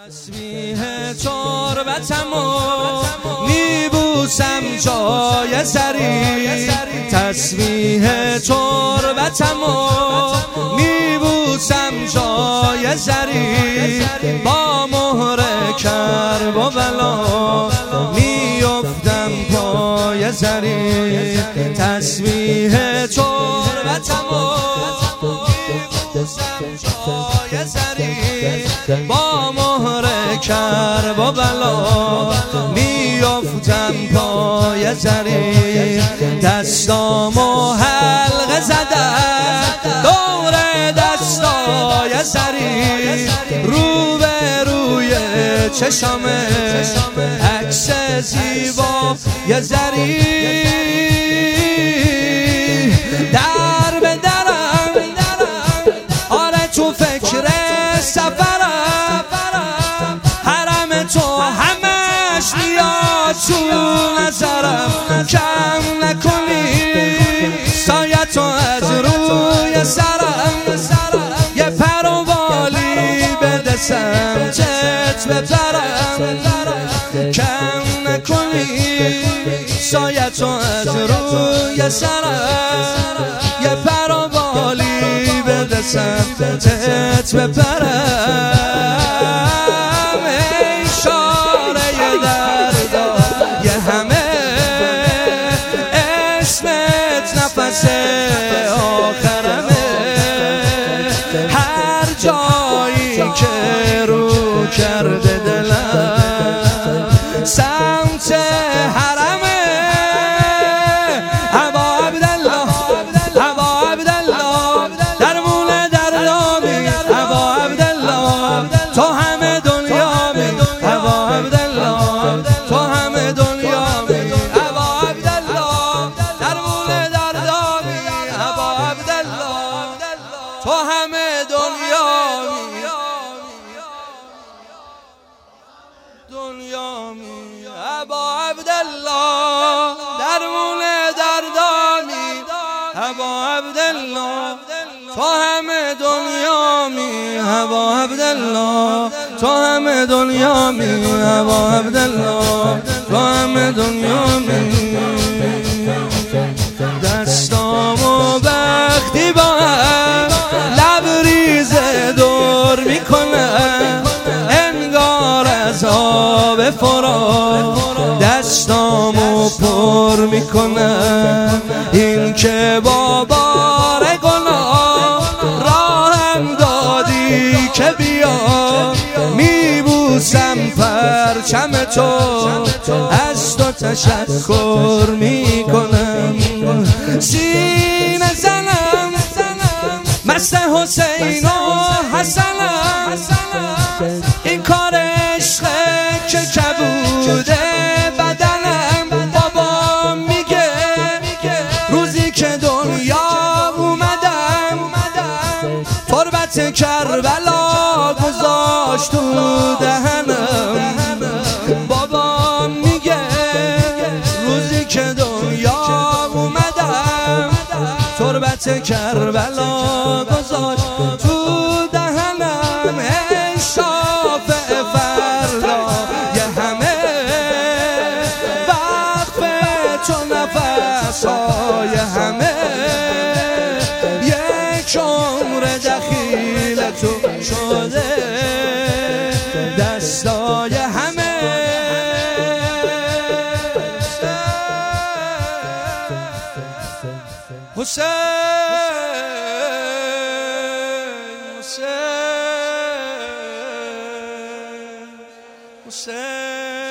تسبیح تربتمو میبوسم جای سری، تسبیح تربتمو میبوسم جای سری، با مهر کرب و بلا میافتم پای زری، تسبیح تربتمو میبوسم جای سری، با مهر کرب و بلا میافتم پای زری، دستامو حلقه زدم دور دستای سری، رو به روی چشمه عکس زیبا یه زری، در به درم آره تو فکر سفرم، حرم تو همش میاد تو نظرم، کم نکنی سایه تو از روی سرم، یه پر و بالی بده سمتت بپرم، کم نکنی سایه تو از روی سرم، یه پر و بالی بده سمتت بپرم، ای شاره دردا یه همه اسمت نفس آخرمه، هر جایی که رو کرده دلم سمت حرمه، ابا عبدالله ابا عبدالله درمون دردامی، ابا عبدالله تو همه دنیامی، ابا عبدالله تو همه دنیامی، ابا عبدالله درمون دردامی، ابا عبدالله تو همه دنیامی، دنیامی، ابا عبدالله درمون دردامی، ابا عبدالله تو همه دنیامی، ابا عبدالله تو همه دنیامی، ابا عبدالله تو همه دنیامی، دستامو وقتی با هم لبریز دور میکنم، انگار از آب فرات دستامو پر میکنم، این که با بار گناه راهم دادی که بیا، میبوسم پرچم تو از تو تشکر میکنم، سینه زنم مست حسین و حسنم، این کار عشق که کبوده بدنم، بابا میگه روزی که دنیا اومدم تربت کربلا گذاشت تو دهنم، بابا میگه روزی که دنیا اومدم تربت کربلا گذاشت تو دهنم، ای شافع فردا یه همه وقف تو نفسهای همه، یک عمر دخیل تو شده دستای همه، حسین حسین حسین